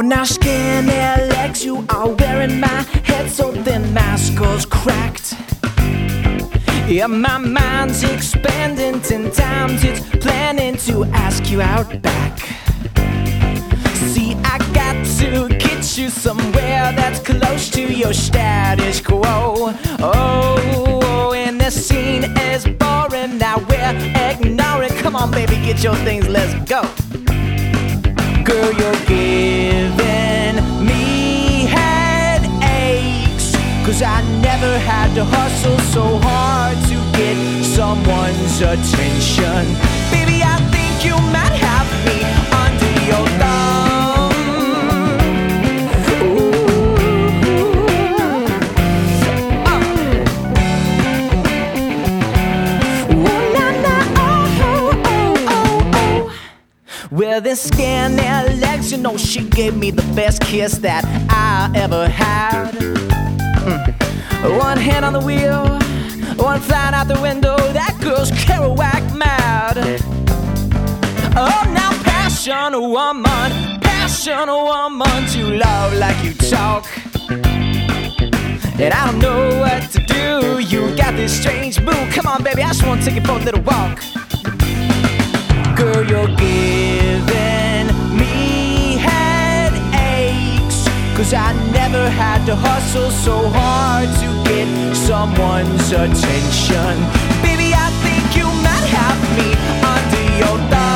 now skinny legs you are wearing, my head so thin, my skull's cracked. Yeah, my mind's expanding 10 times, it's planning to ask you out back. See, I got to get you somewhere that's close to your status quo. Oh, and this scene is boring, now we're ignoring. Come on, baby, get your things, let's go. Girl, you're giving me headaches, 'cause I never had to hustle so hard to get someone's attention. Baby, I think you might have me under your thumb. Well, this skinny legs, you know, she gave me the best kiss that I ever had. One hand on the wheel, one flying out the window, that girl's Kerouac mad. Oh, now passion woman, to love like you talk. And I don't know what to do, you got this strange mood. Come on, baby, I just wanna take you for a little walk. Girl, you're giving me headaches, 'cause I never had to hustle so hard to get someone's attention. Baby, I think you might have me under your thumb.